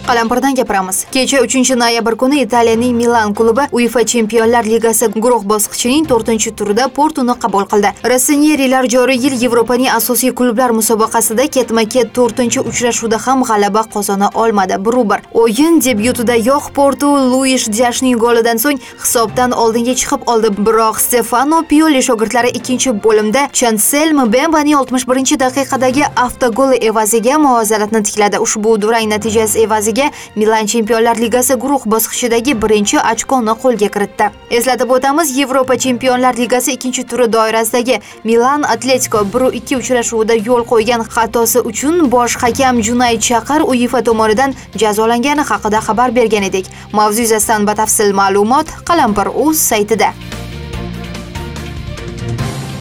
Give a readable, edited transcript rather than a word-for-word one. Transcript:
Qalampirdan gapiramiz. Kecha 3-noyabr kuni Italiyaning Milan klubi UEFA Chempionlar Ligasi guruh bosqichining 4-turida Portuni qabul qildi. Rossinierilar joriy yil Yevropaning asosiy klublar musobaqasida ketma-ket 4-uchrashuvda ham g'alaba qozona olmadi. 1-1. O'yin debyutidayoq Porto Luis Diashning golidan so'ng hisobdan oldinga chiqib oldi. Biroq Stefano Pioli shogirdlari ikkinchi bo'limda Chancel Mbembaning 61-daqiqadagi avtogoli evaziga muvozanatni tikladi. Ushbu durang natijasi evaziga Milan Chempionlar Ligasi guruh bosqichidagi birinchi ochkoni qo'lga kiritdi. Eslatib o'tamiz, Yevropa Chempionlar Ligasi ikkinchi turi doirasidagi Milan Atletico 1-2 uchrashuvida yo'l qo'ygan xatosi uchun bosh hakam Cunay Chaqar UEFA tomonidan jazolangani haqida xabar bergan edik. Mavzu yuzasidan batafsil ma'lumot Qalampir.uz saytida.